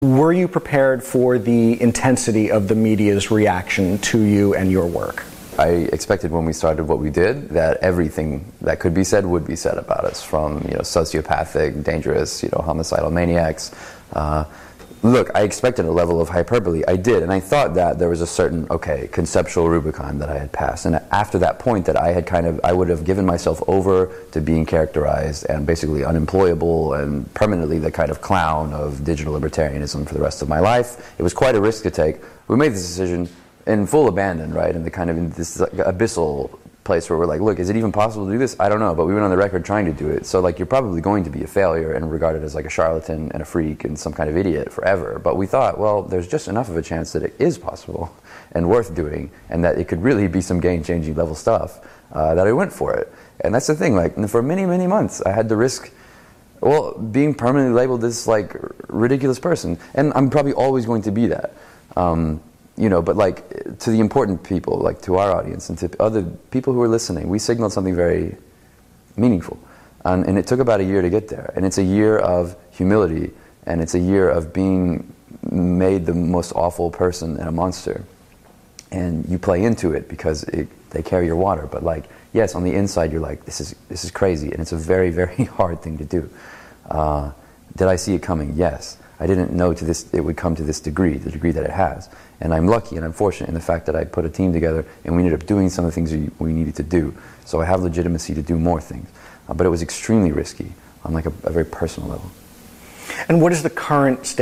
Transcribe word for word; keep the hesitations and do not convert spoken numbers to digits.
Were you prepared for the intensity of the media's reaction to you and your work? I expected when we started what we did that everything that could be said would be said about us, from you know sociopathic, dangerous, you know homicidal maniacs. Uh, look, I expected a level of hyperbole. I did, and I thought that there was a certain okay conceptual Rubicon that I had passed, and after that point, that I had kind of I would have given myself over to being characterized and basically unemployable and permanently the kind of clown of digital libertarianism for the rest of my life. It was quite a risk to take. We made this decision in full abandon, right, in the kind of in this like, abyssal place where we're like, look, is it even possible to do this? I don't know, but we went on the record trying to do it. So like, you're probably going to be a failure and regarded as like a charlatan and a freak and some kind of idiot forever. But we thought, well, there's just enough of a chance that it is possible and worth doing, and that it could really be some game-changing level stuff, uh, that I went for it. And that's the thing, like, for many, many months, I had to risk, well, being permanently labeled this like ridiculous person. And I'm probably always going to be that. Um, You know, but like to the important people, like to our audience and to other people who are listening, we signaled something very meaningful. And, and it took about a year to get there. And it's a year of humility, and it's a year of being made the most awful person and a monster. And you play into it because it, they carry your water. But like, yes, on the inside, you're like, this is this is crazy, and it's a very, very hard thing to do. Uh, did I see it coming? Yes. I didn't know to this it would come to this degree, the degree that it has. And I'm lucky and I'm fortunate in the fact that I put a team together and we ended up doing some of the things we, we needed to do. So I have legitimacy to do more things. Uh, but it was extremely risky on like a, a very personal level. And what is the current state